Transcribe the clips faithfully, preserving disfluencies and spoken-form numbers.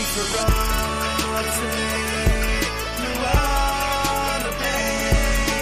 for all to make you all the pain.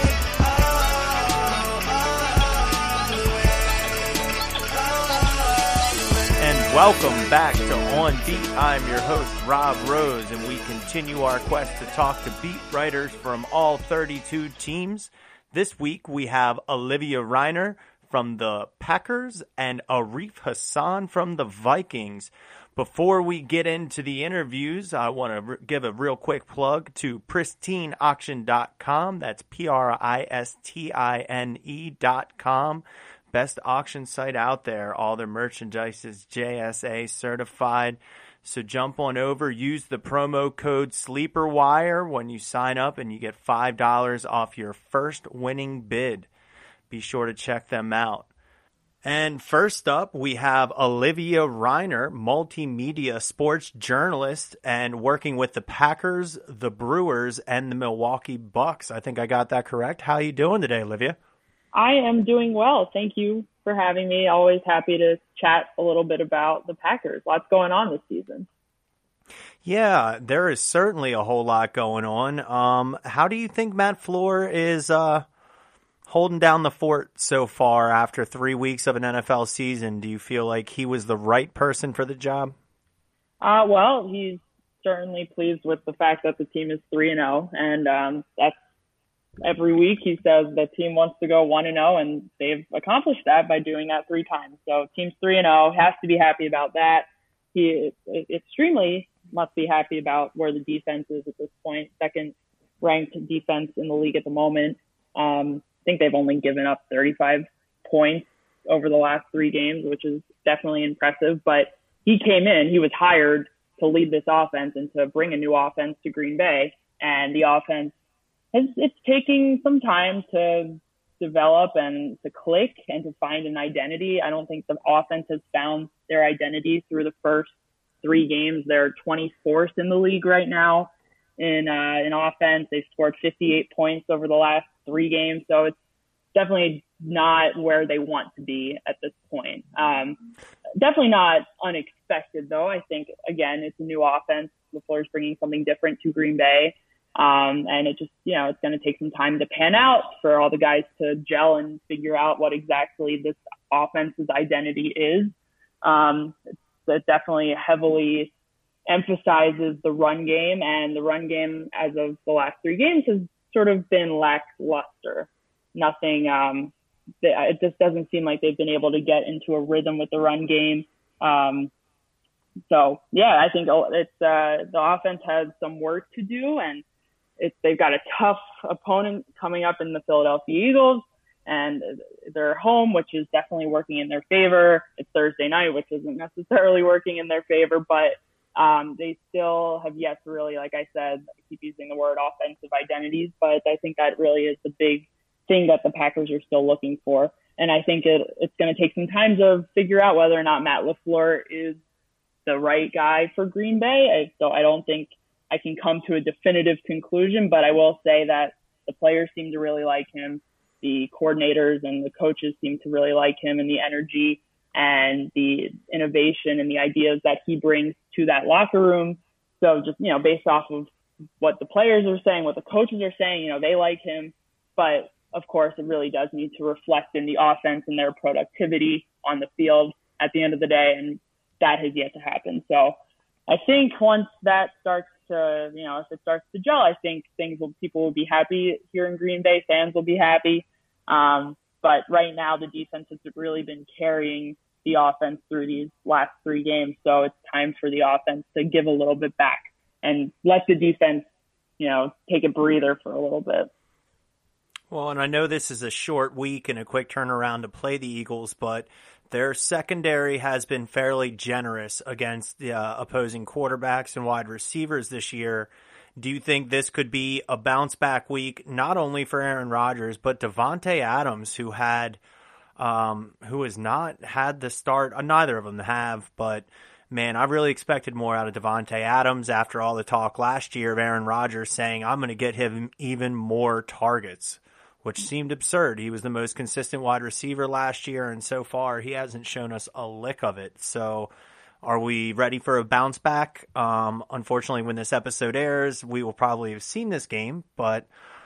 Oh, all the way, all the way. And welcome back to On Beat. I'm your host, Rob Rose, and we continue our quest to talk to beat writers from all thirty-two teams. This week we have Olivia Reiner from the Packers and Arif Hassan from the Vikings. Before we get into the interviews, I want to r- give a real quick plug to pristine auction dot com. That's P R I S T I N E dot com. Best auction site out there. All their merchandise is J S A certified. So jump on over, use the promo code SLEEPERWIRE when you sign up, and you get five dollars off your first winning bid. Be sure to check them out. And first up, we have Olivia Reiner, multimedia sports journalist and working with the Packers, the Brewers, and the Milwaukee Bucks. I think I got that correct. How are you doing today, Olivia? I am doing well. Thank you for having me. Always happy to chat a little bit about the Packers. Lots going on this season. Yeah, there is certainly a whole lot going on. Um, how do you think Matt Fleur is uh, holding down the fort so far after three weeks of an N F L season? Do you feel like he was the right person for the job? Uh, well, he's certainly pleased with the fact that the team is three and oh, and um, that's every week he says the team wants to go one and oh, and they've accomplished that by doing that three times. So team's three and oh, has to be happy about that. He extremely must be happy about where the defense is at this point. Second ranked defense in the league at the moment. Um, I think they've only given up thirty-five points over the last three games, which is definitely impressive. But he came in, he was hired to lead this offense and to bring a new offense to Green Bay. And the offense It's, it's taking some time to develop and to click and to find an identity. I don't think the offense has found their identity through the first three games. They're twenty-fourth in the league right now in uh, in offense. They've scored fifty-eight points over the last three games. So it's definitely not where they want to be at this point. Um, definitely not unexpected, though. I think, again, it's a new offense. LaFleur's bringing something different to Green Bay. Um, and it just, you know, it's going to take some time to pan out for all the guys to gel and figure out what exactly this offense's identity is. Um, it's, it definitely heavily emphasizes the run game, and the run game as of the last three games has sort of been lackluster. Nothing, um, it just doesn't seem like they've been able to get into a rhythm with the run game. Um, so yeah, I think it's, uh, the offense has some work to do, and It's, they've got a tough opponent coming up in the Philadelphia Eagles, and they're home, which is definitely working in their favor. It's Thursday night, which isn't necessarily working in their favor, but um, they still have yet to really, like I said, I keep using the word offensive identities, but I think that really is the big thing that the Packers are still looking for. And I think it, it's going to take some time to figure out whether or not Matt LaFleur is the right guy for Green Bay. I, so I don't think I can come to a definitive conclusion, but I will say that the players seem to really like him. The coordinators and the coaches seem to really like him, and the energy and the innovation and the ideas that he brings to that locker room. So just, you know, based off of what the players are saying, what the coaches are saying, you know, they like him, but of course it really does need to reflect in the offense and their productivity on the field at the end of the day. And that has yet to happen. So I think once that starts to, you know, if it starts to gel, I think things will, people will be happy here in Green Bay. Fans will be happy. Um, but right now the defense has really been carrying the offense through these last three games. So it's time for the offense to give a little bit back and let the defense, you know, take a breather for a little bit. Well, and I know this is a short week and a quick turnaround to play the Eagles, but their secondary has been fairly generous against the uh, opposing quarterbacks and wide receivers this year. Do you think this could be a bounce back week, not only for Aaron Rodgers, but Davante Adams, who had, um, who has not had the start? Uh, neither of them have, but man, I really expected more out of Davante Adams after all the talk last year of Aaron Rodgers saying, I'm going to get him even more targets, which seemed absurd. He was the most consistent wide receiver last year, and so far he hasn't shown us a lick of it. So Are we ready for a bounce back? Um, unfortunately, when this episode airs, we will probably have seen this game, but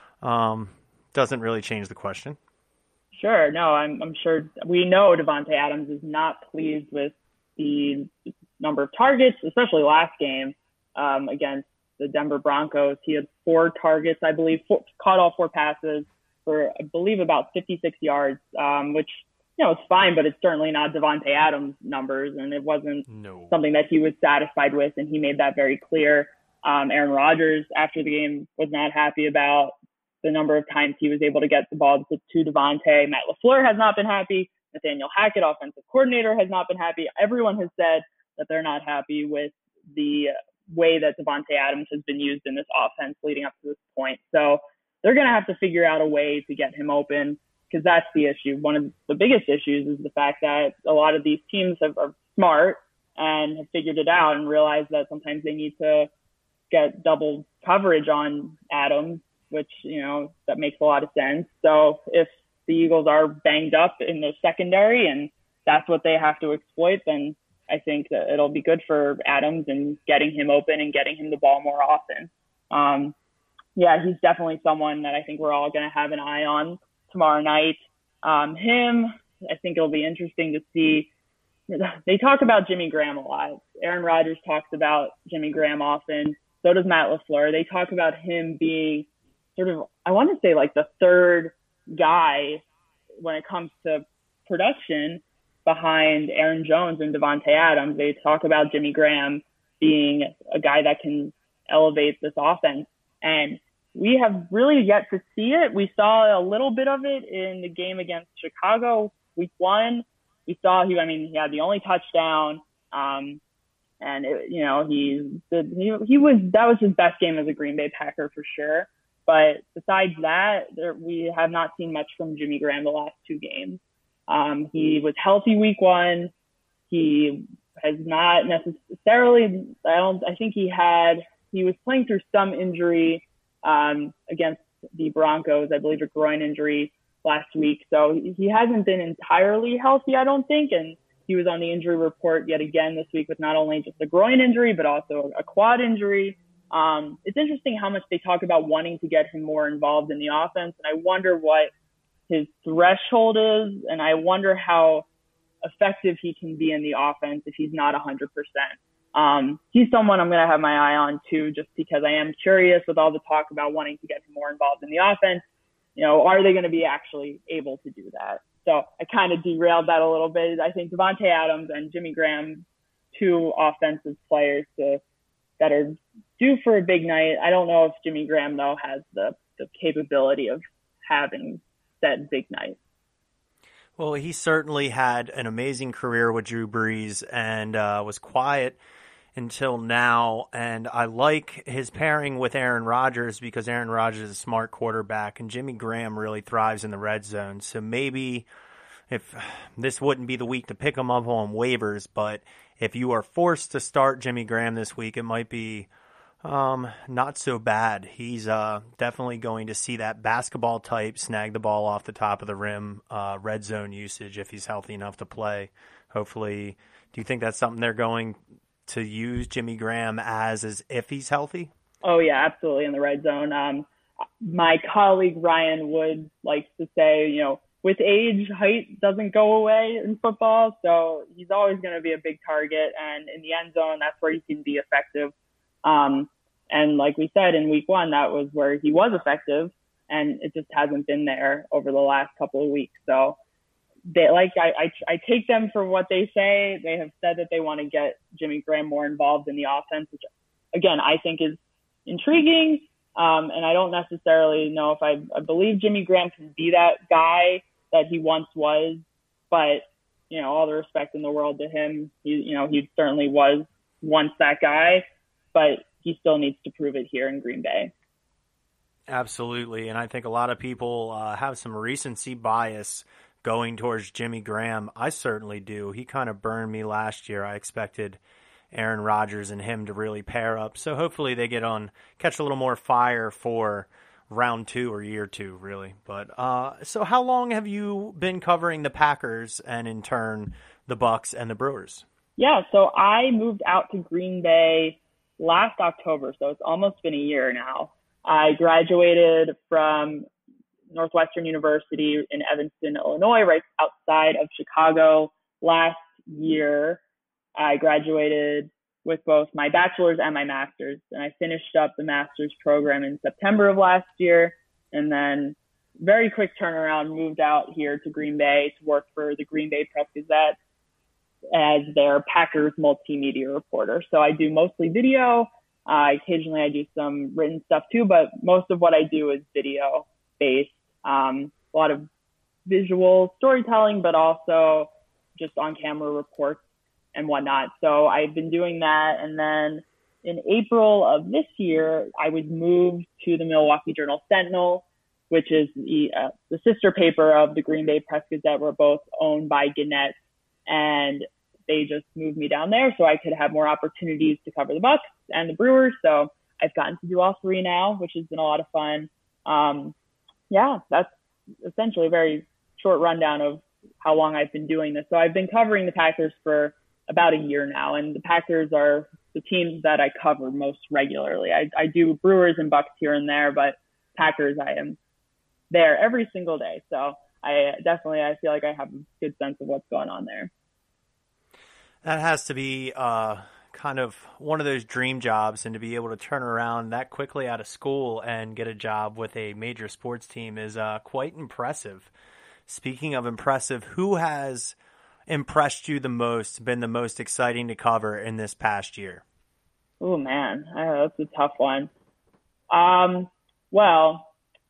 um, doesn't really change the question. Sure. No, I'm, I'm sure we know Davante Adams is not pleased with the number of targets, especially last game um, against the Denver Broncos. He had four targets, I believe, four, caught all four passes for, I believe, about fifty-six yards, um, which, you know, it's fine, but it's certainly not Davante Adams numbers, and it wasn't no. something that he was satisfied with, and he made that very clear. Um, Aaron Rodgers, after the game, was not happy about the number of times he was able to get the ball to, to Davante. Matt LaFleur has not been happy. Nathaniel Hackett, offensive coordinator, has not been happy. Everyone has said that they're not happy with the way that Davante Adams has been used in this offense leading up to this point. So they're going to have to figure out a way to get him open, because that's the issue. One of the biggest issues is the fact that a lot of these teams have, are smart and have figured it out and realized that sometimes they need to get double coverage on Adams, which, you know, that makes a lot of sense. So if the Eagles are banged up in the secondary and that's what they have to exploit, then I think that it'll be good for Adams and getting him open and getting him the ball more often. Um, yeah, he's definitely someone that I think we're all going to have an eye on tomorrow night. Um, him, I think it'll be interesting to see. They talk about Jimmy Graham a lot. Aaron Rodgers talks about Jimmy Graham often. So does Matt LaFleur. They talk about him being sort of, I want to say, like the third guy when it comes to production behind Aaron Jones and Davante Adams. They talk about Jimmy Graham being a guy that can elevate this offense. And we have really yet to see it. We saw a little bit of it in the game against Chicago week one. We saw he, I mean, he had the only touchdown. Um, and, it, you know, he, he, he was, that was his best game as a Green Bay Packer for sure. But besides that, there, we have not seen much from Jimmy Graham the last two games. Um, he was healthy week one. He has not necessarily, I don't, I think he had, he was playing through some injury um, against the Broncos, I believe a groin injury last week. So he hasn't been entirely healthy, I don't think. And he was on the injury report yet again this week with not only just a groin injury, but also a quad injury. Um, it's interesting how much they talk about wanting to get him more involved in the offense. And I wonder what his threshold is. And I wonder how effective he can be in the offense if he's not one hundred percent. Um, he's someone I'm going to have my eye on too, just because I am curious with all the talk about wanting to get him more involved in the offense. You know, are they going to be actually able to do that? So I kind of derailed that a little bit. I think Davante Adams and Jimmy Graham, two offensive players to, that are due for a big night. I don't know if Jimmy Graham, though, has the, the capability of having that big night. Well, he certainly had an amazing career with Drew Brees and uh, was quiet until now. And I like his pairing with Aaron Rodgers because Aaron Rodgers is a smart quarterback and Jimmy Graham really thrives in the red zone. So maybe if this wouldn't be the week to pick him up on waivers, but if you are forced to start Jimmy Graham this week, it might be um, not so bad. He's uh, definitely going to see that basketball type, snag the ball off the top of the rim, uh, red zone usage if he's healthy enough to play. Hopefully, do you think that's something they're going to use Jimmy Graham as, as if he's healthy? Oh, yeah, absolutely in the red zone. Um, my colleague Ryan Wood likes to say, you know, with age, height doesn't go away in football, so he's always going to be a big target. And in the end zone, that's where he can be effective. Um, and like we said, in week one, that was where he was effective, and it just hasn't been there over the last couple of weeks. So they like I, I, I take them for what they say. They have said that they want to get Jimmy Graham more involved in the offense, which, again, I think is intriguing. Um, and I don't necessarily know if I, I believe Jimmy Graham can be that guy that he once was, but, you know, all the respect in the world to him. He, you know, he certainly was once that guy, but he still needs to prove it here in Green Bay. Absolutely. And I think a lot of people uh, have some recency bias going towards Jimmy Graham. I certainly do. He kind of burned me last year. I expected Aaron Rodgers and him to really pair up. So hopefully they get on, catch a little more fire for round two or year two, really. But uh, so how long have you been covering the Packers and in turn the Bucks and the Brewers? Yeah, so I moved out to Green Bay last October, so it's almost been a year now. I graduated from Northwestern University in Evanston, Illinois, right outside of Chicago last year. I graduated with both my bachelor's and my master's, and I finished up the master's program in September of last year, and then very quick turnaround, moved out here to Green Bay to work for the Green Bay Press Gazette as their Packers multimedia reporter. So I do mostly video. Uh, occasionally I do some written stuff too, but most of what I do is video based. Um, a lot of visual storytelling, but also just on camera reports and whatnot. So I've been doing that. And then in April of this year, I was moved to the Milwaukee Journal Sentinel, which is the, uh, the sister paper of the Green Bay Press Gazette. We're both owned by Gannett, and they just moved me down there so I could have more opportunities to cover the Bucks and the Brewers. So I've gotten to do all three now, which has been a lot of fun. Um, yeah, that's essentially a very short rundown of how long I've been doing this. So I've been covering the Packers for about a year now, and the Packers are the teams that I cover most regularly. I, I do Brewers and Bucks here and there, but Packers, I am there every single day. So I definitely, I feel like I have a good sense of what's going on there. That has to be uh, kind of one of those dream jobs, and to be able to turn around that quickly out of school and get a job with a major sports team is uh, quite impressive. Speaking of impressive, who has impressed you the most, been the most exciting to cover in this past year? Oh, man, uh, that's a tough one. Um, well,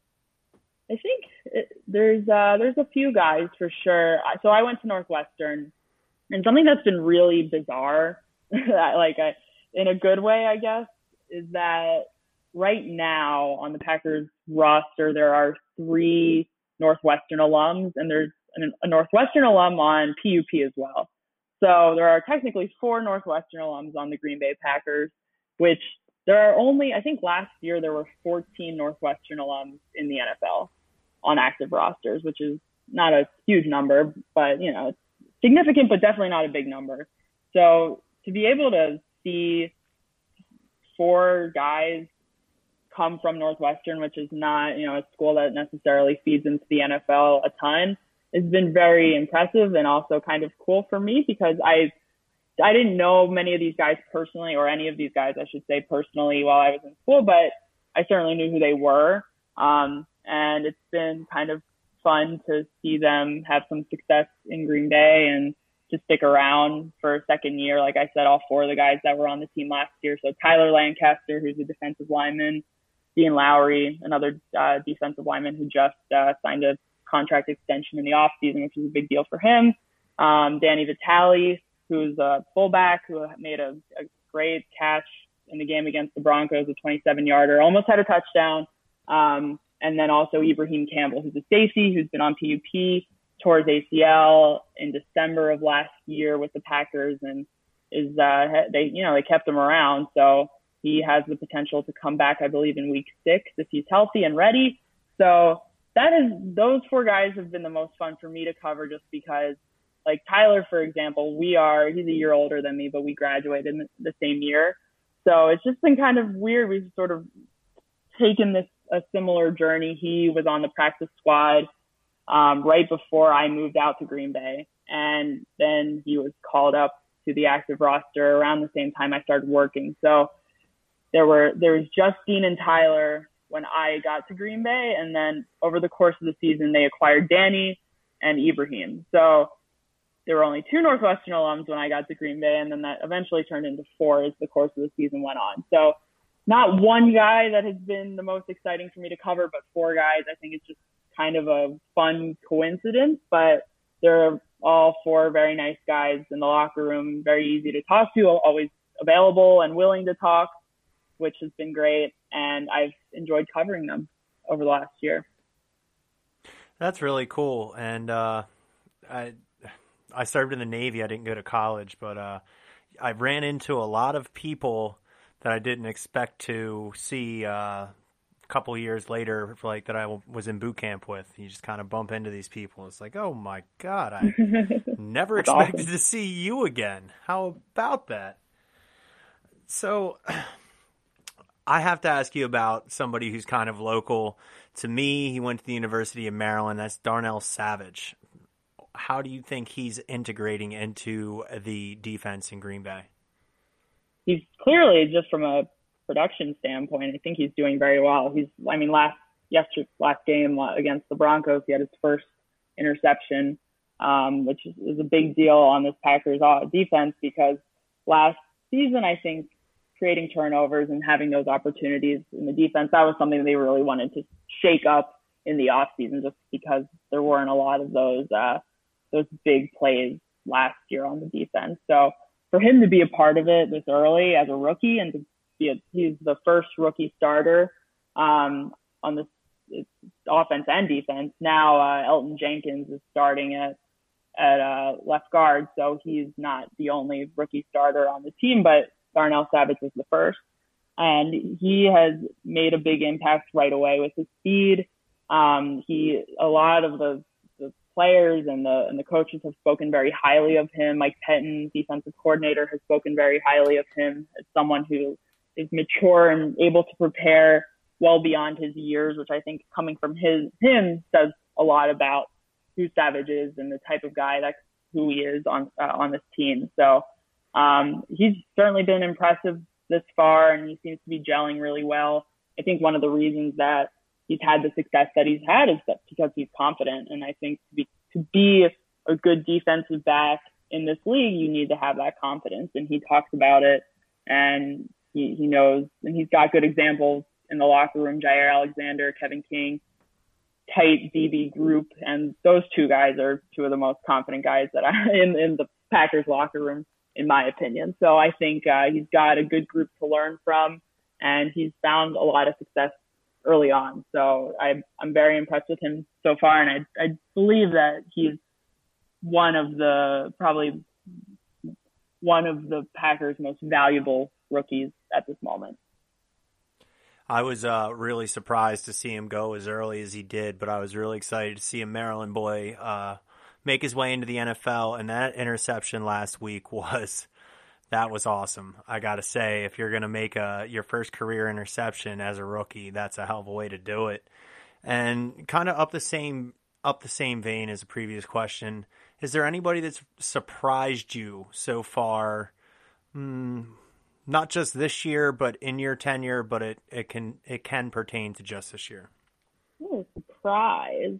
I think it, there's uh, there's a few guys for sure. So I went to Northwestern, and something that's been really bizarre, like I, in a good way, I guess, is that right now on the Packers roster, there are three Northwestern alums, and there's an, a Northwestern alum on P U P as well. So there are technically four Northwestern alums on the Green Bay Packers, which there are only, I think last year there were fourteen Northwestern alums in the N F L on active rosters, which is not a huge number, but, you know, it's significant, but definitely not a big number. So to be able to see four guys come from Northwestern, which is not, you know, a school that necessarily feeds into the N F L a ton, has been very impressive and also kind of cool for me, because I I didn't know many of these guys personally, or any of these guys, I should say, personally while I was in school, but I certainly knew who they were. Um, and it's been kind of fun to see them have some success in Green Bay and to stick around for a second year. Like I said, all four of the guys that were on the team last year. So Tyler Lancaster, who's a defensive lineman, Dean Lowry, another uh, defensive lineman who just uh, signed a contract extension in the offseason, which is a big deal for him. Um, Danny Vitale, who's a fullback who made a, a great catch in the game against the Broncos, a twenty-seven yarder, almost had a touchdown. Um, and then also Ibrahim Campbell, who's a safety, who's been on P U P, tore his A C L in December of last year with the Packers, and is uh, they you know they kept him around, so he has the potential to come back, I believe, in week six if he's healthy and ready. So that is those four guys have been the most fun for me to cover, just because, like Tyler, for example, we are he's a year older than me, but we graduated in the same year. So it's just been kind of weird. We've sort of taken this a similar journey. He was on the practice squad um, right before I moved out to Green Bay, and then he was called up to the active roster around the same time I started working. So there were there was Justine and Tyler when I got to Green Bay, and then over the course of the season they acquired Danny and Ibrahim. So there were only two Northwestern alums when I got to Green Bay, and then that eventually turned into four as the course of the season went on. So not one guy that has been the most exciting for me to cover, but four guys. I think it's just kind of a fun coincidence, but they're all four very nice guys in the locker room, very easy to talk to, always available and willing to talk, which has been great. And I've enjoyed covering them over the last year. That's really cool. And uh, I I served in the Navy. I didn't go to college, but uh, I ran into a lot of people that I didn't expect to see uh, couple of years later, like that I was in boot camp with. You just kind of bump into these people. It's like, oh my God, I never expected awesome. to see you again. How about that? So I have to ask you about somebody who's kind of local to me. He went to the University of Maryland. That's Darnell Savage. How do you think he's integrating into the defense in Green Bay? He's clearly, just from a production standpoint, I think he's doing very well. He's, I mean, last yesterday, last game against the Broncos, he had his first interception, um, which is, is a big deal on this Packers defense because last season, I think, creating turnovers and having those opportunities in the defense, that was something they really wanted to shake up in the offseason just because there weren't a lot of those uh, those big plays last year on the defense. So for him to be a part of it this early as a rookie and to be a, he's the first rookie starter um, on this offense and defense. Now uh, Elton Jenkins is starting at at uh, left guard, so he's not the only rookie starter on the team, but Darnell Savage was the first. And he has made a big impact right away with his speed. Um, he, a lot of the, the players and the, and the coaches have spoken very highly of him. Mike Pettin, defensive coordinator, has spoken very highly of him as someone who is mature and able to prepare well beyond his years, which I think coming from his, him says a lot about who Savage is and the type of guy that's who he is on, uh, on this team. So, Um, he's certainly been impressive this far, and he seems to be gelling really well. I think one of the reasons that he's had the success that he's had is that because he's confident. And I think to be, to be a good defensive back in this league, you need to have that confidence. And he talks about it, and he, he knows, and he's got good examples in the locker room. Jair Alexander, Kevin King, tight D B group, and those two guys are two of the most confident guys that I in, in the Packers locker room, in my opinion. So I think uh, he's got a good group to learn from, and he's found a lot of success early on. So I, I'm very impressed with him so far, and I, I believe that he's one of the, probably one of the Packers' most valuable rookies at this moment. I was uh, really surprised to see him go as early as he did, but I was really excited to see a Maryland boy uh, make his way into the N F L, and that interception last week was, that was awesome. I got to say, if you're going to make a, your first career interception as a rookie, that's a hell of a way to do it. And kind of up the same, up the same vein as the previous question, is there anybody that's surprised you so far, mm, not just this year, but in your tenure, but it, it can, it can pertain to just this year? Oh, surprise.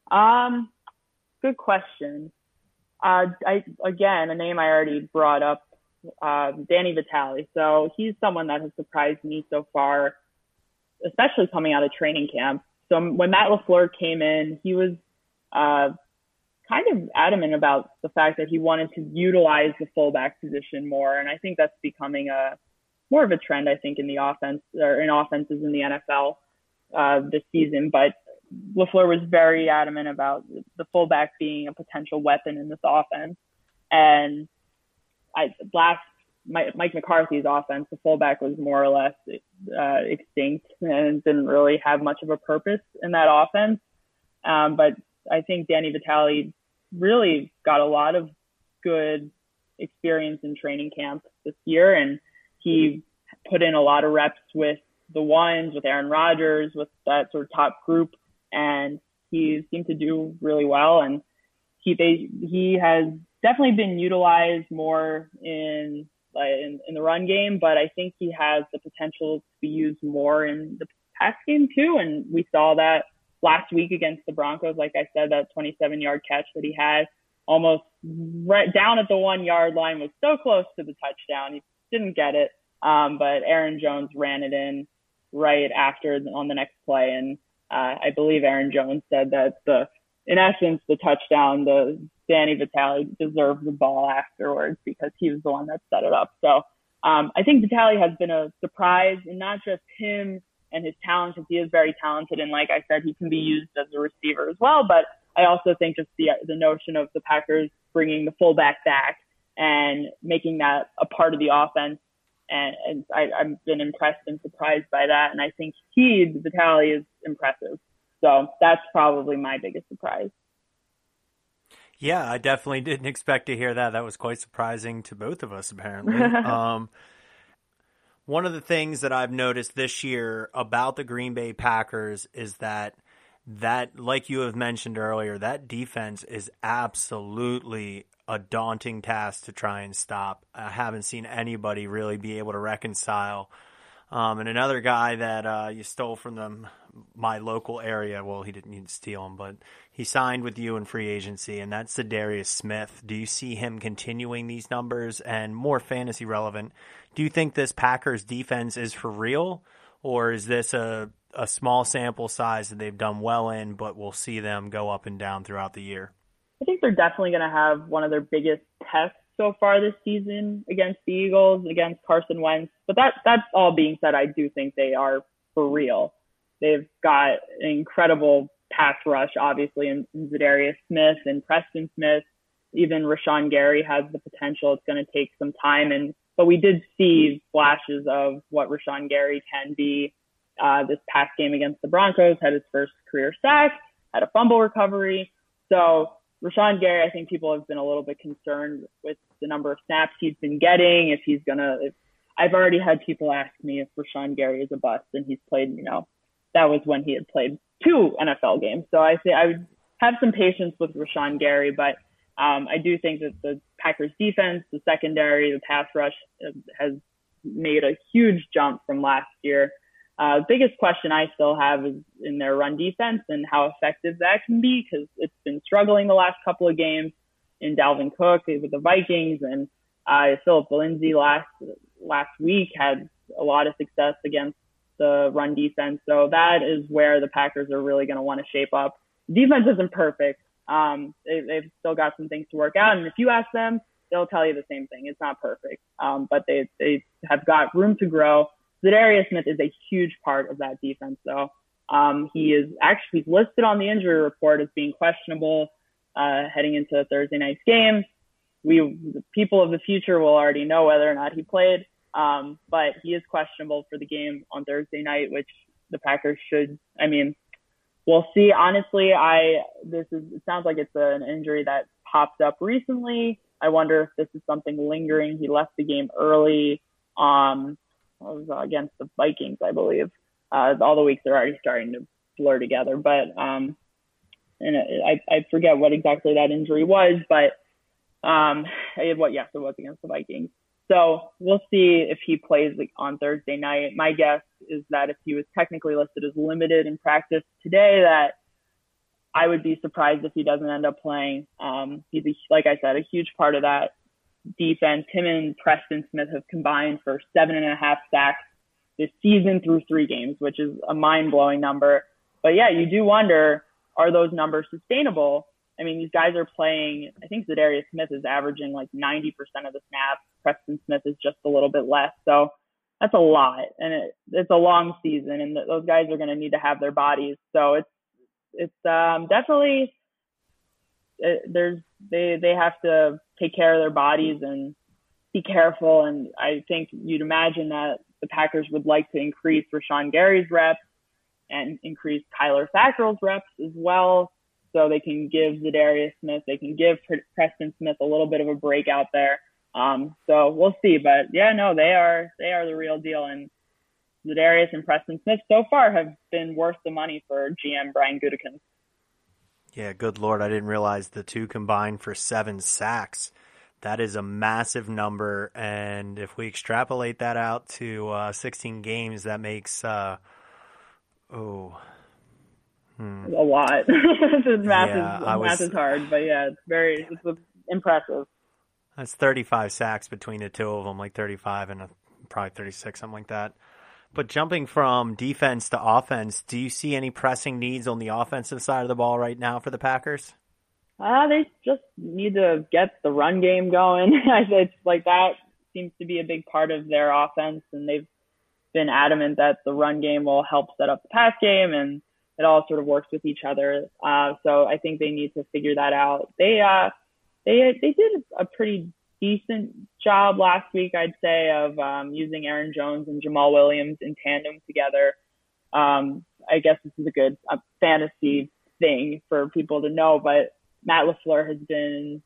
Um, Good question. Uh, I again, a name I already brought up, uh, Danny Vitale. So he's someone that has surprised me so far, especially coming out of training camp. So when Matt LaFleur came in, he was uh, kind of adamant about the fact that he wanted to utilize the fullback position more, and I think that's becoming a more of a trend, I think, in the offense or in offenses in the N F L uh, this season. But LaFleur was very adamant about the fullback being a potential weapon in this offense. And I, last Mike, Mike McCarthy's offense, the fullback was more or less uh, extinct and didn't really have much of a purpose in that offense. Um, but I think Danny Vitale really got a lot of good experience in training camp this year, and he put in a lot of reps with the ones, with Aaron Rodgers, with that sort of top group. And he seemed to do really well. And he they, he has definitely been utilized more in, in in the run game, but I think he has the potential to be used more in the pass game too. And we saw that last week against the Broncos. Like I said, that twenty-seven yard catch that he had, almost right down at the one yard line, was so close to the touchdown. He didn't get it, um, but Aaron Jones ran it in right after on the next play. And Uh, I believe Aaron Jones said that the, in essence, the touchdown, the Danny Vitale deserved the ball afterwards because he was the one that set it up. So um, I think Vitale has been a surprise, and not just him and his talent, because he is very talented. And like I said, he can be used as a receiver as well. But I also think just the the notion of the Packers bringing the fullback back and making that a part of the offense And, and I, I've been impressed and surprised by that. And I think he, Vitali, is impressive. So that's probably my biggest surprise. Yeah, I definitely didn't expect to hear that. That was quite surprising to both of us, apparently. um, one of the things that I've noticed this year about the Green Bay Packers is that that, like you have mentioned earlier, that defense is absolutely a daunting task to try and stop. I haven't seen anybody really be able to reconcile. Um, and another guy that uh, you stole from them, my local area, well, he didn't need to steal him, but he signed with you in free agency, and that's Za'Darius Smith. Do you see him continuing these numbers? And more fantasy relevant, do you think this Packers defense is for real, or is this a, a small sample size that they've done well in, but we'll see them go up and down throughout the year? I think they're definitely going to have one of their biggest tests so far this season against the Eagles, against Carson Wentz. But that that's all being said, I do think they are for real. They've got an incredible pass rush, obviously, in Za'Darius Smith and Preston Smith. Even Rashawn Gary has the potential. It's going to take some time. and But we did see flashes of what Rashawn Gary can be. Uh, this past game against the Broncos, had his first career sack, had a fumble recovery. So Rashawn Gary, I think people have been a little bit concerned with the number of snaps he's been getting. If he's going to, I've already had people ask me if Rashawn Gary is a bust, and he's played, you know, that was when he had played two N F L games. So I say I would have some patience with Rashawn Gary, but um, I do think that the Packers defense, the secondary, the pass rush has made a huge jump from last year. Uh, the biggest question I still have is in their run defense and how effective that can be, because it's been struggling the last couple of games in Dalvin Cook with the Vikings, and uh, Philip Lindsay last last week had a lot of success against the run defense. So that is where the Packers are really going to want to shape up. Defense isn't perfect. Um, they, they've still got some things to work out, and if you ask them, they'll tell you the same thing. It's not perfect, um, but they they have got room to grow. Za'Darius Smith is a huge part of that defense, though. Um, he is actually he's listed on the injury report as being questionable uh, heading into Thursday night's game. We, the people of the future, will already know whether or not he played, um, but he is questionable for the game on Thursday night, which the Packers should. I mean, we'll see. Honestly, I this is it sounds like it's an injury that popped up recently. I wonder if this is something lingering. He left the game early. Um, was against the Vikings, I believe. Uh, all the weeks are already starting to blur together, but um, and I, I forget what exactly that injury was, but um, it, what yes, it was against the Vikings. So we'll see if he plays on Thursday night. My guess is that if he was technically listed as limited in practice today, that I would be surprised if he doesn't end up playing. Um, he's a, like I said, a huge part of that defense. Him and Preston Smith have combined for seven and a half sacks this season through three games, which is a mind-blowing number. But yeah, you do wonder, are those numbers sustainable? I mean, these guys are playing, I think Za'Darius Smith is averaging like ninety percent of the snaps. Preston Smith is just a little bit less. So that's a lot. And it, it's a long season, and th- those guys are going to need to have their bodies. So it's, it's um, definitely, it, there's, they, they have to take care of their bodies and be careful. And I think you'd imagine that the Packers would like to increase Rashawn Gary's reps and increase Kyler Fackrell's reps as well, so they can give Za'Darius Smith, they can give Preston Smith a little bit of a break out there. Um, so we'll see. But yeah, no, they are they are the real deal. And Za'Darius and Preston Smith so far have been worth the money for G M Brian Gutekunst. Yeah, good Lord, I didn't realize the two combined for seven sacks. That is a massive number, and if we extrapolate that out to uh, sixteen games, that makes uh, oh, hmm. a lot. This math yeah, is I math was, is hard, but yeah, it's very it's impressive. That's thirty-five sacks between the two of them, like thirty-five and a, probably thirty-six, something like that. But jumping from defense to offense, do you see any pressing needs on the offensive side of the ball right now for the Packers? Uh, they just need to get the run game going. It's like that seems to be a big part of their offense, and they've been adamant that the run game will help set up the pass game, and it all sort of works with each other. Uh, so I think they need to figure that out. They uh, they they did a pretty decent job last week, I'd say, of um, using Aaron Jones and Jamal Williams in tandem together. Um, I guess this is a good uh, fantasy thing for people to know, but Matt LaFleur has been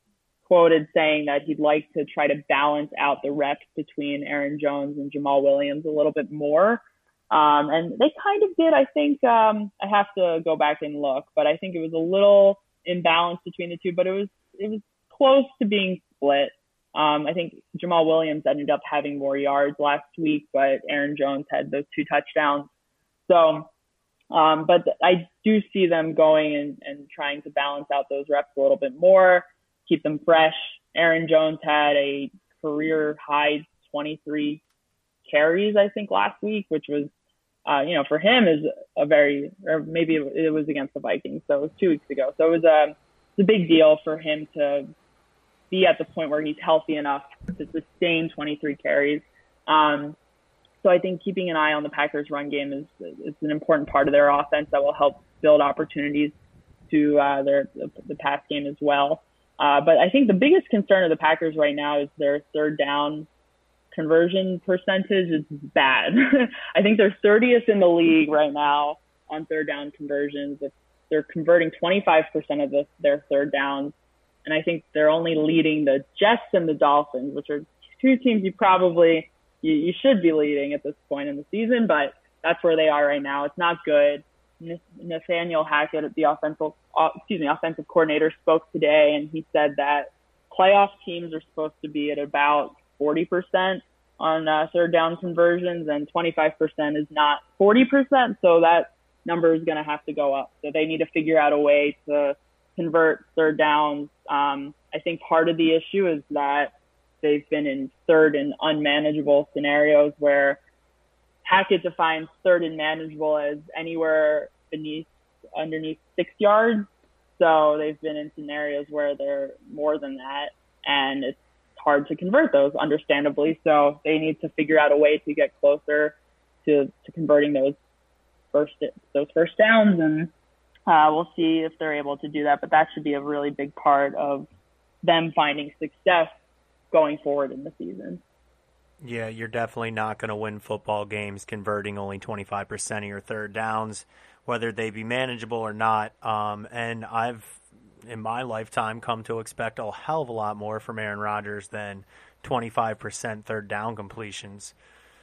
quoted saying that he'd like to try to balance out the reps between Aaron Jones and Jamal Williams a little bit more. Um, and they kind of did, I think. um, I have to go back and look, but I think it was a little imbalanced between the two, but it was, it was close to being split. Um, I think Jamal Williams ended up having more yards last week, but Aaron Jones had those two touchdowns. So, um, but I do see them going and, and trying to balance out those reps a little bit more, keep them fresh. Aaron Jones had a career high twenty-three carries, I think, last week, which was, uh, you know, for him is a very, or maybe it was against the Vikings. So it was two weeks ago. So it was a, it's a big deal for him to be at the point where he's healthy enough to sustain twenty-three carries. Um, so I think keeping an eye on the Packers run game is, is an important part of their offense that will help build opportunities to uh, their, the, the pass game as well. Uh, but I think the biggest concern of the Packers right now is their third down conversion percentage is bad. I think they're thirtieth in the league right now on third down conversions. They're converting twenty-five percent of the, their third downs. And I think they're only leading the Jets and the Dolphins, which are two teams you probably, you, you should be leading at this point in the season, but that's where they are right now. It's not good. Nathaniel Hackett, the offensive, uh, excuse me, offensive coordinator, spoke today, and he said that playoff teams are supposed to be at about forty percent on uh, third down conversions, and twenty-five percent is not forty percent. So that number is going to have to go up. So they need to figure out a way to convert third downs. Um, I think part of the issue is that they've been in third and unmanageable scenarios where Hackett defines third and manageable as anywhere beneath, underneath six yards. So they've been in scenarios where they're more than that, and it's hard to convert those, understandably. So they need to figure out a way to get closer to, to converting those first those first downs, and uh, we'll see if they're able to do that. But that should be a really big part of them finding success going forward in the season. Yeah, you're definitely not going to win football games converting only twenty-five percent of your third downs, whether they be manageable or not. Um, and I've, in my lifetime, come to expect a hell of a lot more from Aaron Rodgers than twenty-five percent third down completions.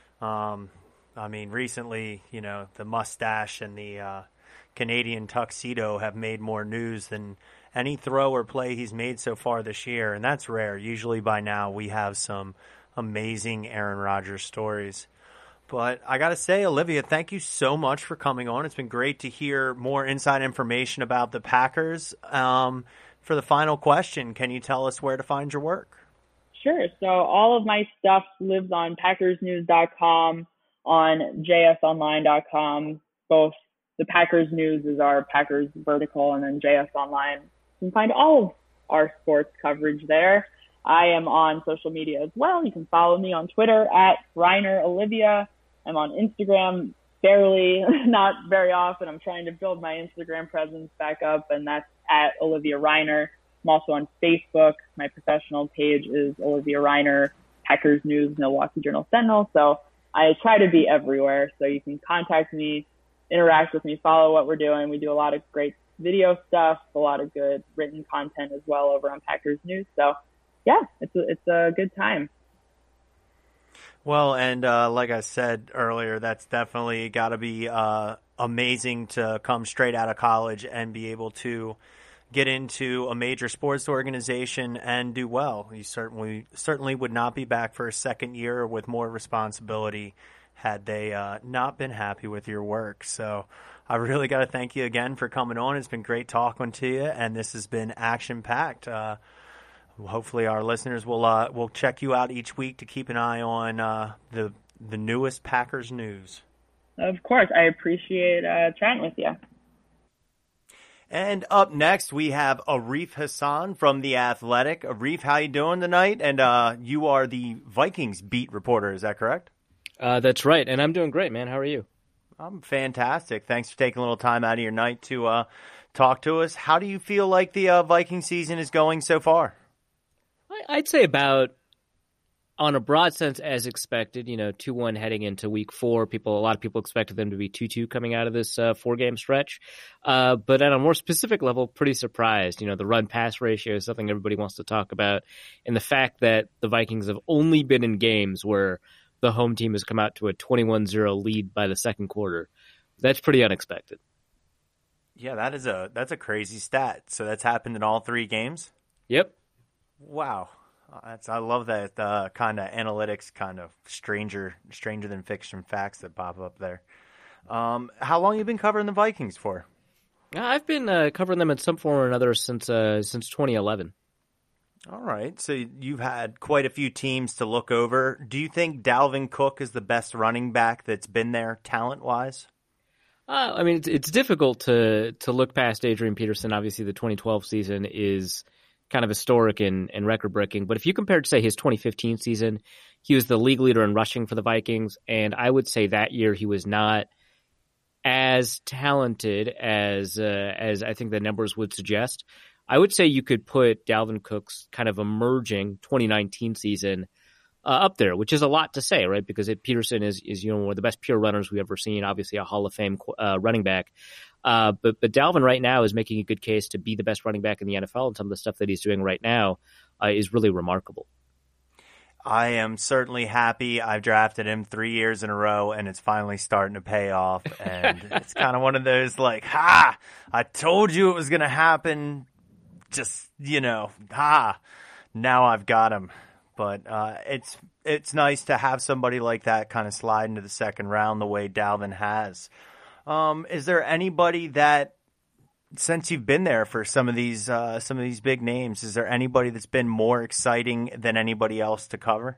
Um, I mean, recently, you know, the mustache and the uh, Canadian tuxedo have made more news than any throw or play he's made so far this year, and that's rare. Usually by now we have some amazing Aaron Rodgers stories. But I got to say, Olivia, thank you so much for coming on. It's been great to hear more inside information about the Packers. Um, for the final question, can you tell us where to find your work? Sure. So all of my stuff lives on packers news dot com, on j s online dot com. Both the Packers News is our Packers vertical, and then J S Online. You can find all of our sports coverage there. I am on social media as well. You can follow me on Twitter at Reiner Olivia. I'm on Instagram barely, not very often. I'm trying to build my Instagram presence back up, and that's at Olivia Reiner. I'm also on Facebook. My professional page is Olivia Reiner, Packers News, Milwaukee Journal Sentinel. So I try to be everywhere. So you can contact me, interact with me, follow what we're doing. We do a lot of great video stuff, a lot of good written content as well over on Packers News. So yeah, it's a, it's a good time. Well, and uh, like I said earlier, that's definitely got to be uh, amazing to come straight out of college and be able to get into a major sports organization and do well. You certainly certainly would not be back for a second year with more responsibility had they uh, not been happy with your work. So I really got to thank you again for coming on. It's been great talking to you, and this has been action-packed. Uh, hopefully our listeners will uh, will check you out each week to keep an eye on uh, the the newest Packers news. Of course. I appreciate uh, chatting with you. And up next, we have Arif Hassan from The Athletic. Arif, how you doing tonight? And uh, you are the Vikings beat reporter, is that correct? Uh, that's right, and I'm doing great, man. How are you? I'm fantastic. Thanks for taking a little time out of your night to uh, talk to us. How do you feel like the uh, Viking season is going so far? I, I'd say about, on a broad sense, as expected, you know, two one heading into week four. People, a lot of people expected them to be two two coming out of this uh, four-game stretch. Uh, but at a more specific level, pretty surprised. You know, the run-pass ratio is something everybody wants to talk about. And the fact that the Vikings have only been in games where the home team has come out to a twenty-one zero lead by the second quarter. That's pretty unexpected. Yeah, that is a that's a crazy stat. So that's happened in all three games? Yep. Wow. That's, I love that uh, kind of analytics, kind of stranger, stranger than fiction facts that pop up there. Um, how long have you been covering the Vikings for? I've been uh, covering them in some form or another since uh, since twenty eleven. All right, so you've had quite a few teams to look over. Do you think Dalvin Cook is the best running back that's been there talent-wise? Uh, I mean, it's, it's difficult to to look past Adrian Peterson. Obviously, the twenty twelve season is kind of historic and, and record-breaking. But if you compared, say, his twenty fifteen season, he was the league leader in rushing for the Vikings. And I would say that year he was not as talented as uh, as I think the numbers would suggest. I would say you could put Dalvin Cook's kind of emerging twenty nineteen season uh, up there, which is a lot to say, right? Because it, Peterson is, is, you know, one of the best pure runners we've ever seen, obviously a Hall of Fame uh, running back. Uh, but but Dalvin right now is making a good case to be the best running back in the N F L, and some of the stuff that he's doing right now uh, is really remarkable. I am certainly happy. I've drafted him three years in a row, and it's finally starting to pay off. And it's kind of one of those like, ha, I told you it was going to happen. Just, you know, ha, now I've got him. But uh, it's it's nice to have somebody like that kind of slide into the second round the way Dalvin has. Um, is there anybody that, since you've been there for some of these uh, some of these big names, is there anybody that's been more exciting than anybody else to cover?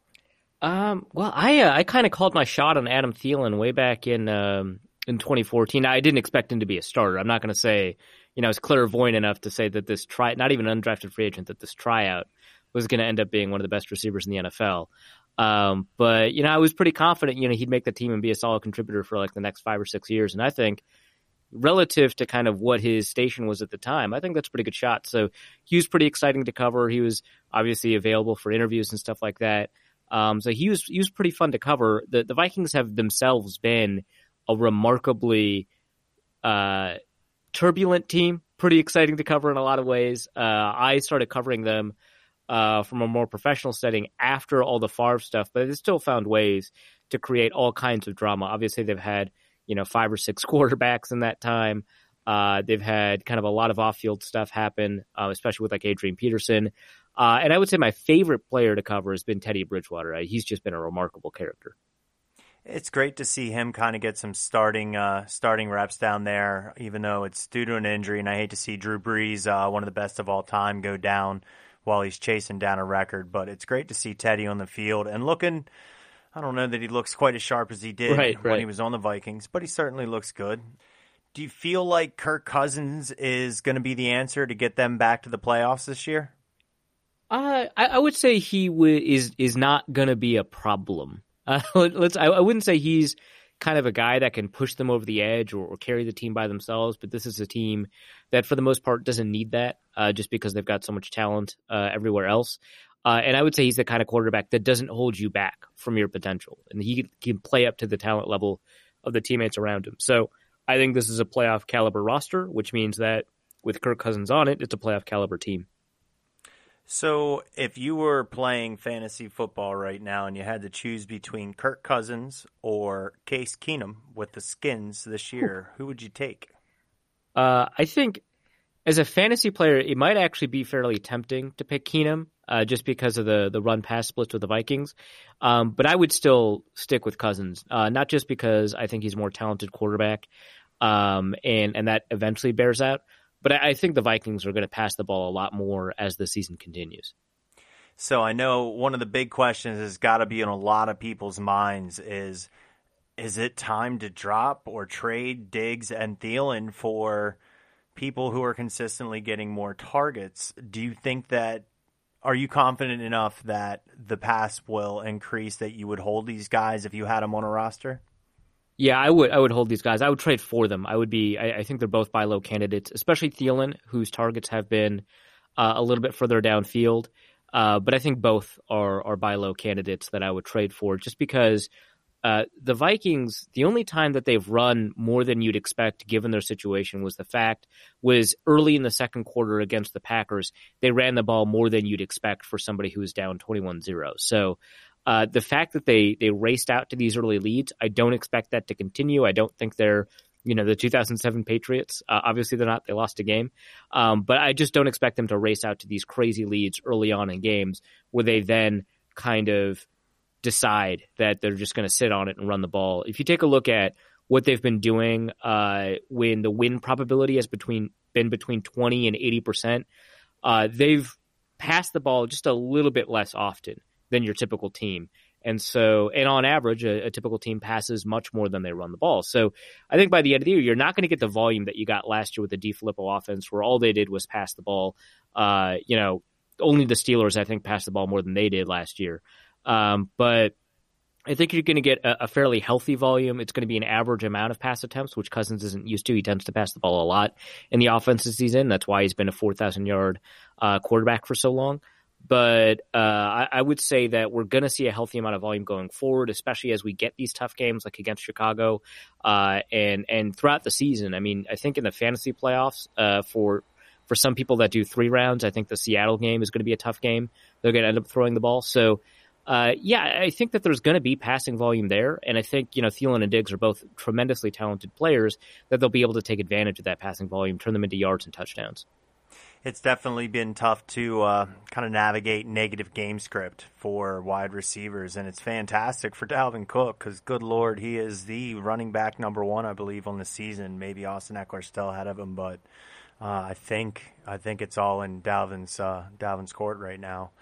Um, well, I uh, I kind of called my shot on Adam Thielen way back in um, in twenty fourteen. I didn't expect him to be a starter. I'm not going to say, you know, I was clairvoyant enough to say that this try, not even an undrafted free agent, that this tryout was going to end up being one of the best receivers in the N F L. Um, but, you know, I was pretty confident, you know, he'd make the team and be a solid contributor for like the next five or six years. And I think relative to kind of what his station was at the time, I think that's a pretty good shot. So he was pretty exciting to cover. He was obviously available for interviews and stuff like that. Um, so he was, he was pretty fun to cover. The, the Vikings have themselves been a remarkably, uh, turbulent team, pretty exciting to cover in a lot of ways. Uh, I started covering them Uh, from a more professional setting after all the Favre stuff, but they still found ways to create all kinds of drama. Obviously, they've had, you know, five or six quarterbacks in that time. Uh, they've had kind of a lot of off-field stuff happen, uh, especially with like Adrian Peterson. Uh, and I would say my favorite player to cover has been Teddy Bridgewater. Uh, he's just been a remarkable character. It's great to see him kind of get some starting uh, starting reps down there, even though it's due to an injury. And I hate to see Drew Brees, uh, one of the best of all time, go down while he's chasing down a record. But it's great to see Teddy on the field and looking, I don't know that he looks quite as sharp as he did right, when right. he was on the Vikings, but he certainly looks good. Do you feel like Kirk Cousins is going to be the answer to get them back to the playoffs this year? Uh, I, I would say he w- is is not going to be a problem. Uh, let's. I, I wouldn't say he's kind of a guy that can push them over the edge or, or carry the team by themselves, but this is a team that for the most part doesn't need that uh, just because they've got so much talent uh, everywhere else. Uh, and I would say he's the kind of quarterback that doesn't hold you back from your potential, and he can, can play up to the talent level of the teammates around him. So I think this is a playoff caliber roster, which means that with Kirk Cousins on it, it's a playoff caliber team. So if you were playing fantasy football right now and you had to choose between Kirk Cousins or Case Keenum with the Skins this year, who would you take? Uh, I think as a fantasy player, it might actually be fairly tempting to pick Keenum uh, just because of the, the run-pass splits with the Vikings. Um, but I would still stick with Cousins, uh, not just because I think he's a more talented quarterback um, and, and that eventually bears out, but I think the Vikings are going to pass the ball a lot more as the season continues. So I know one of the big questions has got to be in a lot of people's minds is, is it time to drop or trade Diggs and Thielen for people who are consistently getting more targets? Do you think that, are you confident enough that the pass will increase that you would hold these guys if you had them on a roster? Yeah, I would I would hold these guys. I would trade for them. I would be. I, I think they're both buy low candidates, especially Thielen, whose targets have been uh, a little bit further downfield. Uh, but I think both are, are buy low candidates that I would trade for, just because uh, the Vikings, the only time that they've run more than you'd expect given their situation was the fact was early in the second quarter against the Packers. They ran the ball more than you'd expect for somebody who was down twenty-one zero. So uh, the fact that they, they raced out to these early leads, I don't expect that to continue. I don't think they're, you know, the two thousand seven Patriots. Uh, obviously they're not, they lost a game. Um, but I just don't expect them to race out to these crazy leads early on in games where they then kind of decide that they're just going to sit on it and run the ball. If you take a look at what they've been doing uh, when the win probability has between been between twenty and eighty percent, uh, they've passed the ball just a little bit less often than your typical team. And so, and on average, a, a typical team passes much more than they run the ball. So I think by the end of the year, you're not going to get the volume that you got last year with the DeFilippo offense, where all they did was pass the ball. Uh, you know, only the Steelers, I think, passed the ball more than they did last year. Um, but I think you're going to get a, a fairly healthy volume. It's going to be an average amount of pass attempts, which Cousins isn't used to. He tends to pass the ball a lot in the offenses he's in. That's why he's been a four thousand yard uh, quarterback for so long. But uh, I, I would say that we're going to see a healthy amount of volume going forward, especially as we get these tough games like against Chicago uh, and and throughout the season. I mean, I think in the fantasy playoffs uh, for for some people that do three rounds, I think the Seattle game is going to be a tough game. They're going to end up throwing the ball. So, uh, yeah, I think that there's going to be passing volume there. And I think, you know, Thielen and Diggs are both tremendously talented players that they'll be able to take advantage of that passing volume, turn them into yards and touchdowns. It's definitely been tough to uh, kind of navigate negative game script for wide receivers, and it's fantastic for Dalvin Cook because, good Lord, he is the running back number one, I believe, on the season. Maybe Austin Eckler still ahead of him, but uh, I think I think it's all in Dalvin's uh, Dalvin's court right now.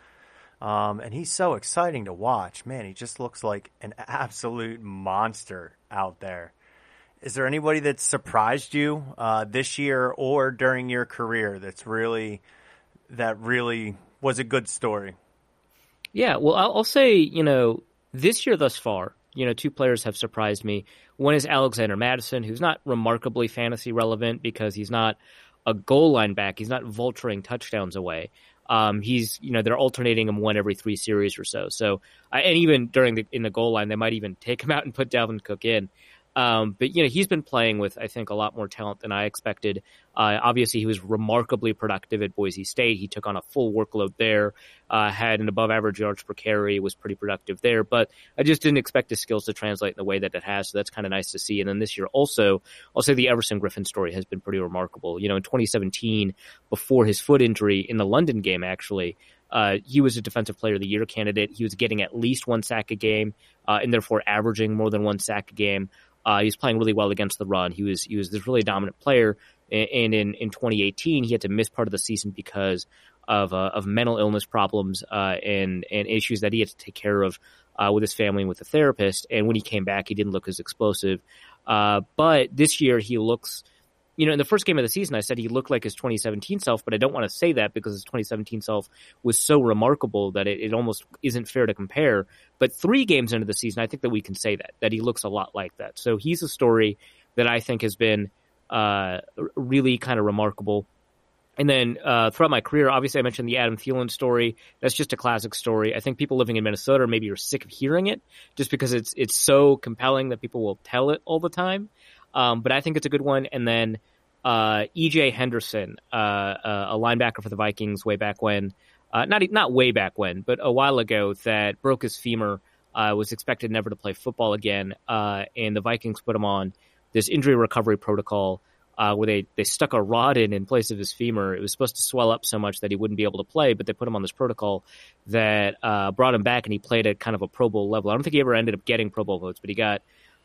Um, and he's so exciting to watch. Man, he just looks like an absolute monster out there. Is there anybody that surprised you uh, this year or during your career that's really that really was a good story? Yeah, well, I'll, I'll say, you know, this year thus far, you know, two players have surprised me. One is Alexander Mattison, who's not remarkably fantasy relevant because he's not a goal line back. He's not vulturing touchdowns away. Um, he's, you know, they're alternating him one every three series or so. So, uh, and even during the in the goal line, they might even take him out and put Dalvin Cook in. Um, but, you know, he's been playing with, I think, a lot more talent than I expected. Uh, obviously, he was remarkably productive at Boise State. He took on a full workload there, uh, had an above-average yards per carry, was pretty productive there. But I just didn't expect his skills to translate in the way that it has, so that's kind of nice to see. And then this year also, I'll say the Everson Griffin story has been pretty remarkable. You know, in twenty seventeen, before his foot injury in the London game, actually, Uh, he was a Defensive Player of the Year candidate. He was getting at least one sack a game, uh, and therefore averaging more than one sack a game. Uh, he was playing really well against the run. He was he was this really dominant player. And in, in twenty eighteen, he had to miss part of the season because of uh, of mental illness problems uh, and and issues that he had to take care of uh, with his family and with a therapist. And when he came back, he didn't look as explosive. Uh, but this year, he looks. You know, in the first game of the season, I said he looked like his twenty seventeen self, but I don't want to say that because his twenty seventeen self was so remarkable that it, it almost isn't fair to compare. But three games into the season, I think that we can say that, that he looks a lot like that. So he's a story that I think has been uh, really kind of remarkable. And then uh, throughout my career, obviously I mentioned the Adam Thielen story. That's just a classic story. I think people living in Minnesota maybe are sick of hearing it just because it's it's so compelling that people will tell it all the time. Um, but I think it's a good one. And then uh, E J Henderson, uh, uh, a linebacker for the Vikings way back when, uh, not not way back when, but a while ago, that broke his femur, uh, was expected never to play football again. Uh, and the Vikings put him on this injury recovery protocol uh, where they, they stuck a rod in in place of his femur. It was supposed to swell up so much that he wouldn't be able to play, but they put him on this protocol that uh, brought him back, and he played at kind of a Pro Bowl level. I don't think he ever ended up getting Pro Bowl votes, but he got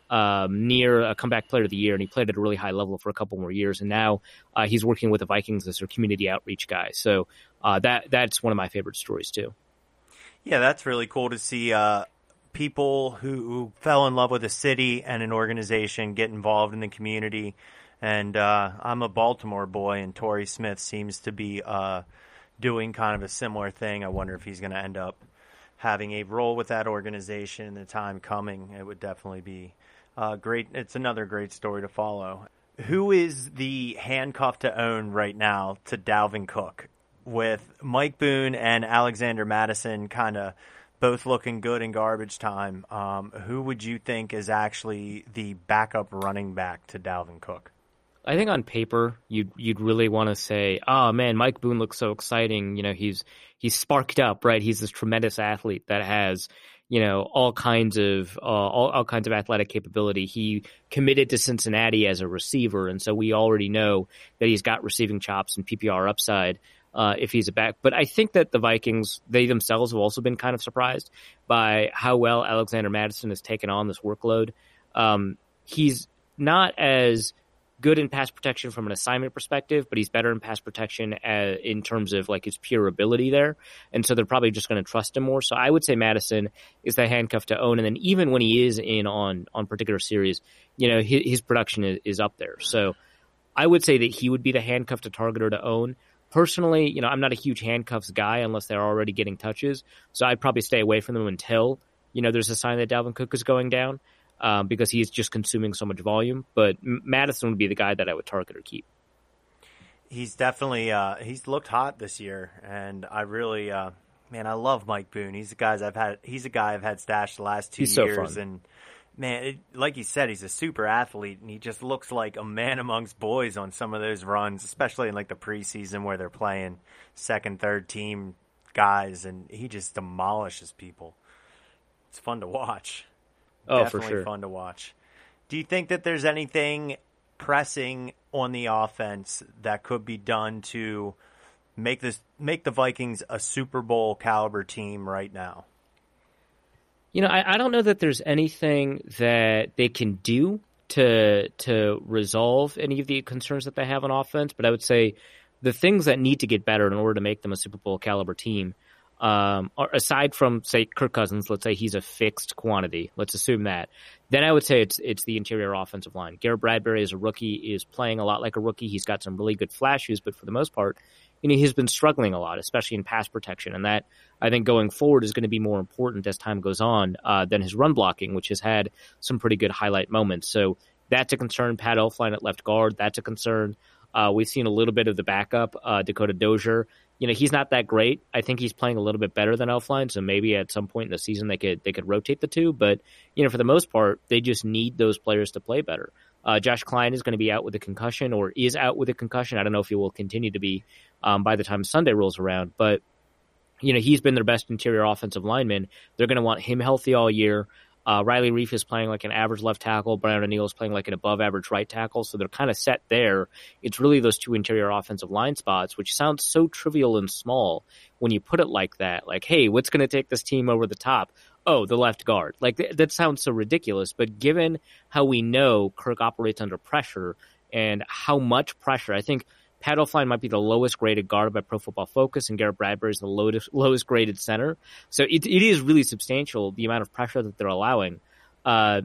Um, near a comeback player of the year, and he played at a really high level for a couple more years. And now uh, he's working with the Vikings as their community outreach guy. So uh, that that's one of my favorite stories too. Yeah, that's really cool to see uh, people who, who fell in love with a city and an organization get involved in the community. And uh, I'm a Baltimore boy, and Torrey Smith seems to be uh, doing kind of a similar thing. I wonder if he's going to end up having a role with that organization in the time coming. It would definitely be Uh, great. It's another great story to follow. Who is the handcuff to own right now to Dalvin Cook? with Mike Boone and Alexander Mattison kind of both looking good in garbage time, um, who would you think is actually the backup running back to Dalvin Cook? I think on paper, you'd you'd really want to say, oh man, Mike Boone looks so exciting. You know, he's he's sparked up, right? He's this tremendous athlete that has, you know, all kinds of uh, all, all kinds of athletic capability. He committed to Cincinnati as a receiver, and so we already know that he's got receiving chops and P P R upside uh, if he's a back. But I think that the Vikings, they themselves have also been kind of surprised by how well Alexander Mattison has taken on this workload. Um, he's not as good in pass protection from an assignment perspective, but he's better in pass protection as, in terms of like his pure ability there. And so they're probably just going to trust him more. So I would say Mattison is the handcuff to own. And then even when he is in on, on particular series, you know, his, his production is, is up there. So I would say that he would be the handcuff to target or to own. Personally, you know, I'm not a huge handcuffs guy unless they're already getting touches. So I'd probably stay away from them until, you know, there's a sign that Dalvin Cook is going down. Um, because he's just consuming so much volume. But Mattison would be the guy that I would target or keep. He's definitely uh, he's looked hot this year, and I really, uh, man, I love Mike Boone. He's the guys I've had. He's a guy I've had stashed the last two he's so years, fun. and man, it, like you said, he's a super athlete, and he just looks like a man amongst boys on some of those runs, especially in like the preseason where they're playing second, third team guys, and he just demolishes people. It's fun to watch. Oh, Definitely for sure. fun to watch. Do you think that there's anything pressing on the offense that could be done to make this make the Vikings a Super Bowl caliber team right now? You know, I, I don't know that there's anything that they can do to to resolve any of the concerns that they have on offense, but I would say the things that need to get better in order to make them a Super Bowl caliber team, Um, or aside from, say, Kirk Cousins, let's say he's a fixed quantity. Let's assume that. Then I would say it's it's the interior offensive line. Garrett Bradbury, as a rookie, is playing a lot like a rookie. He's got some really good flashes, but for the most part, you know, he's been struggling a lot, especially in pass protection. And that, I think, going forward is going to be more important as time goes on uh, than his run blocking, which has had some pretty good highlight moments. So that's a concern. Pat Elflein at left guard, that's a concern. Uh, we've seen a little bit of the backup, uh, Dakota Dozier. You know, he's not that great. I think he's playing a little bit better than Elflein, so maybe at some point in the season they could they could rotate the two. But, you know, for the most part, they just need those players to play better. Uh, Josh Klein is going to be out with a concussion or is out with a concussion. I don't know if he will continue to be um, by the time Sunday rolls around. But, you know, he's been their best interior offensive lineman. They're going to want him healthy all year. Uh, Riley Reif is playing like an average left tackle. Brian O'Neill is playing like an above average right tackle. So they're kind of set there. It's really those two interior offensive line spots, which sounds so trivial and small when you put it like that. Like, hey, what's going to take this team over the top? Oh, the left guard. Like th- that sounds so ridiculous. But given how we know Kirk operates under pressure and how much pressure, I think Pat Elflein might be the lowest graded guard by Pro Football Focus, and Garrett Bradbury is the lowest, lowest graded center. So it, it is really substantial, the amount of pressure that they're allowing. Uh,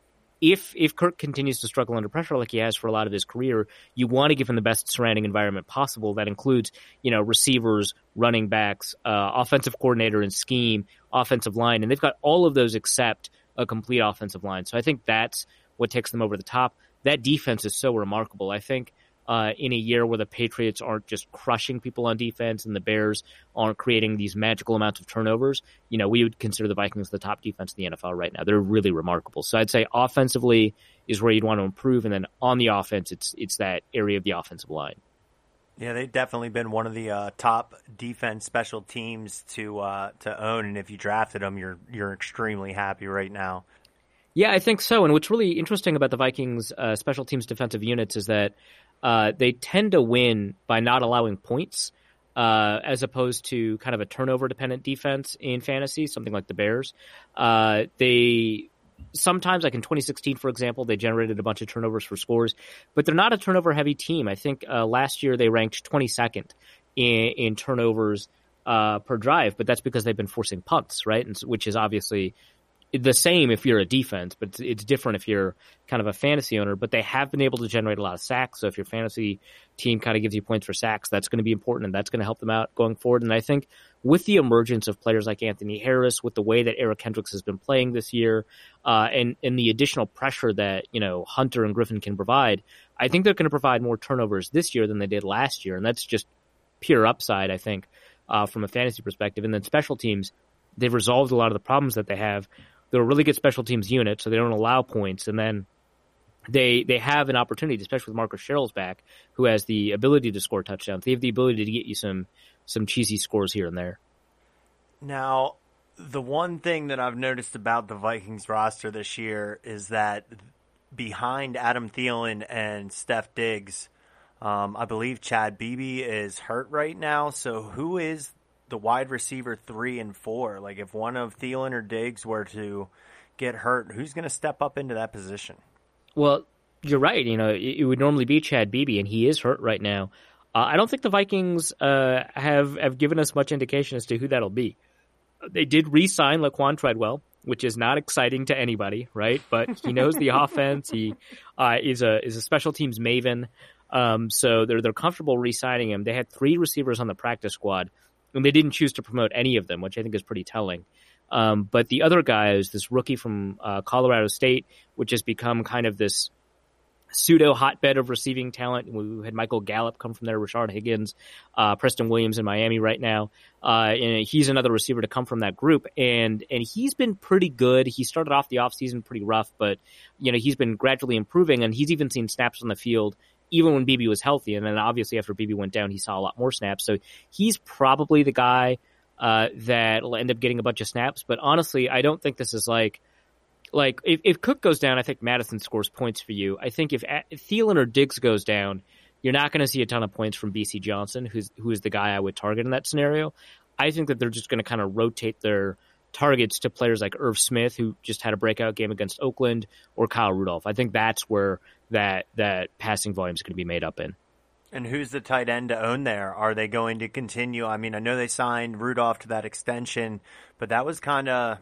if if Kirk continues to struggle under pressure like he has for a lot of his career, you want to give him the best surrounding environment possible. That includes, you know, receivers, running backs, uh, offensive coordinator and scheme, offensive line, and they've got all of those except a complete offensive line. So I think that's what takes them over the top. That defense is so remarkable. I think Uh, in a year where the Patriots aren't just crushing people on defense and the Bears aren't creating these magical amounts of turnovers, you know, we would consider the Vikings the top defense in the N F L right now. They're really remarkable. So I'd say offensively is where you'd want to improve, and then on the offense, it's it's that area of the offensive line. Yeah, they've definitely been one of the uh, top defense special teams to uh, to own, and if you drafted them, you're you're extremely happy right now. Yeah, I think so. And what's really interesting about the Vikings uh, special teams defensive units is that uh, they tend to win by not allowing points, uh, as opposed to kind of a turnover-dependent defense in fantasy, something like the Bears. Uh, they sometimes, like in twenty sixteen, for example, they generated a bunch of turnovers for scores, but they're not a turnover-heavy team. I think uh, last year they ranked twenty-second in, in turnovers uh, per drive, but that's because they've been forcing punts, right? And so, which is obviously the same if you're a defense, but it's, it's different if you're kind of a fantasy owner. But they have been able to generate a lot of sacks. So if your fantasy team kind of gives you points for sacks, that's going to be important, and that's going to help them out going forward. And I think with the emergence of players like Anthony Harris, with the way that Eric Kendricks has been playing this year, uh, and, and the additional pressure that, you know, Hunter and Griffin can provide, I think they're going to provide more turnovers this year than they did last year. And that's just pure upside, I think, uh, from a fantasy perspective. And then special teams, they've resolved a lot of the problems that they have. They're a really good special teams unit, so they don't allow points. And then they they have an opportunity, especially with Marcus Sherrill's back, who has the ability to score touchdowns. They have the ability to get you some some cheesy scores here and there. Now, the one thing that I've noticed about the Vikings roster this year is that behind Adam Thielen and Steph Diggs, um, I believe Chad Beebe is hurt right now. So who is the wide receiver three and four? Like, if one of Thielen or Diggs were to get hurt, who's going to step up into that position? Well, you're right. You know, it, it would normally be Chad Beebe, and he is hurt right now. Uh, I don't think the Vikings uh, have have given us much indication as to who that'll be. They did re-sign Laquan Treadwell, which is not exciting to anybody, right? But he knows the offense. He uh, is a is a special teams maven, um, so they're they're comfortable re-signing him. They had three receivers on the practice squad, and they didn't choose to promote any of them, which I think is pretty telling. Um, but the other guy is this rookie from uh, Colorado State, which has become kind of this pseudo hotbed of receiving talent. We had Michael Gallup come from there, Rashard Higgins, uh, Preston Williams in Miami right now. Uh, and he's another receiver to come from that group. And, and he's been pretty good. He started off the offseason pretty rough, but, you know, he's been gradually improving, and he's even seen snaps on the field even when Beebe was healthy. And then obviously after Beebe went down, he saw a lot more snaps. So he's probably the guy, uh, that will end up getting a bunch of snaps. But honestly, I don't think this is like, Like, if, if Cook goes down, I think Madison scores points for you. I think if, if Thielen or Diggs goes down, you're not going to see a ton of points from B C Johnson, who's who is the guy I would target in that scenario. I think that they're just going to kind of rotate their targets to players like Irv Smith, who just had a breakout game against Oakland, or Kyle Rudolph. I think that's where that that passing volume is going to be made up in. And who's the tight end to own there? Are they going to continue? I mean, I know they signed Rudolph to that extension, but that was kind of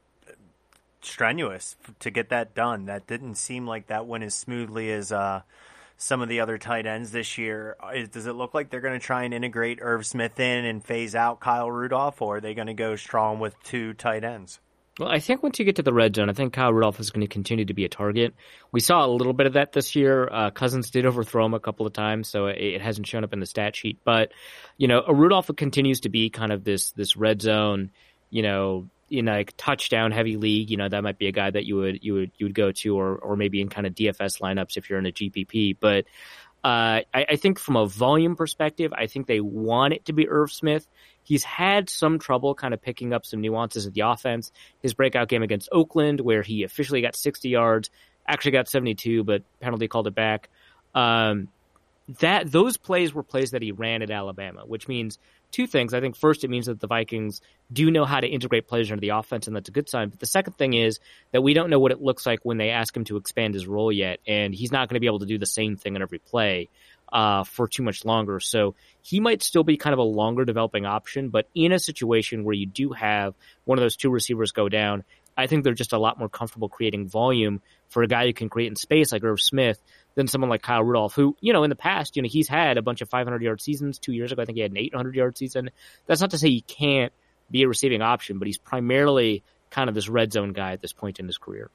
strenuous to get that done. That didn't seem like that went as smoothly as uh, some of the other tight ends this year. Does it look like they're going to try and integrate Irv Smith in and phase out Kyle Rudolph, or are they going to go strong with two tight ends? Well, I think once you get to the red zone, I think Kyle Rudolph is going to continue to be a target. We saw a little bit of that this year. Uh, Cousins did overthrow him a couple of times, so it, it hasn't shown up in the stat sheet. But, you know, Rudolph continues to be kind of this this red zone, you know, in a touchdown heavy league. You know, that might be a guy that you would you would you would go to, or or maybe in kind of D F S lineups if you're in a G P P. But uh, I, I think from a volume perspective, I think they want it to be Irv Smith. He's had some trouble kind of picking up some nuances of the offense. His breakout game against Oakland, where he officially got sixty yards, actually got seventy-two, but penalty called it back. Um, that those plays were plays that he ran at Alabama, which means two things. I think first, it means that the Vikings do know how to integrate players into the offense, and that's a good sign. But the second thing is that we don't know what it looks like when they ask him to expand his role yet, and he's not going to be able to do the same thing in every play uh, for too much longer. So he might still be kind of a longer developing option, but in a situation where you do have one of those two receivers go down, I think they're just a lot more comfortable creating volume for a guy who can create in space like Irv Smith than someone like Kyle Rudolph, who, you know, in the past, you know, he's had a bunch of five hundred yard seasons. Two years ago, I think he had an eight hundred yard season. That's not to say he can't be a receiving option, but he's primarily kind of this red zone guy at this point in his career.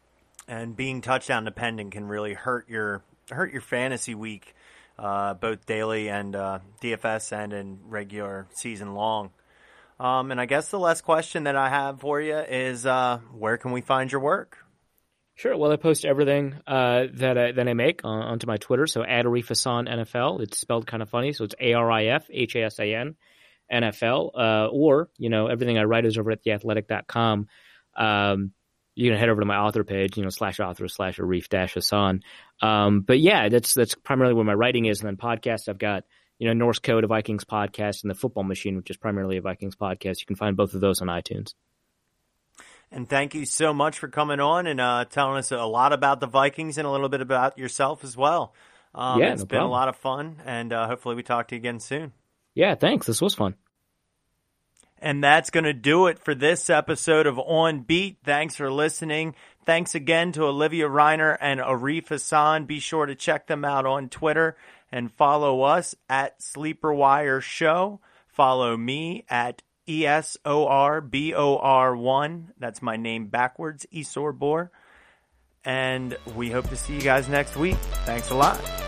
And being touchdown dependent can really hurt your hurt your fantasy week, uh, both daily and uh, D F S and in regular season long. Um, and I guess the last question that I have for you is, uh, where can we find your work? Sure. Well, I post everything uh, that I, that I make on, onto my Twitter. So at Arif Hassan N F L. It's spelled kind of funny, so it's A R I F H A S A N N F L. Uh, or, you know, everything I write is over at the athletic dot com. Um, you can head over to my author page, you know, slash author slash Arif dash Hassan. Um, but yeah, that's that's primarily where my writing is. And then podcasts, I've got, you know, Norse Code, a Vikings podcast, and The Football Machine, which is primarily a Vikings podcast. You can find both of those on iTunes. And thank you so much for coming on and uh, telling us a lot about the Vikings and a little bit about yourself as well. Um, yeah, it's no been problem. a lot of fun, and uh, hopefully we talk to you again soon. Yeah, thanks. This was fun. And that's going to do it for this episode of On Beat. Thanks for listening. Thanks again to Olivia Reiner and Arif Hassan. Be sure to check them out on Twitter and follow us at Sleeper Wire Show. Follow me at E S O R B O R one. That's my name backwards, Esor Bor. And we hope to see you guys next week. Thanks a lot.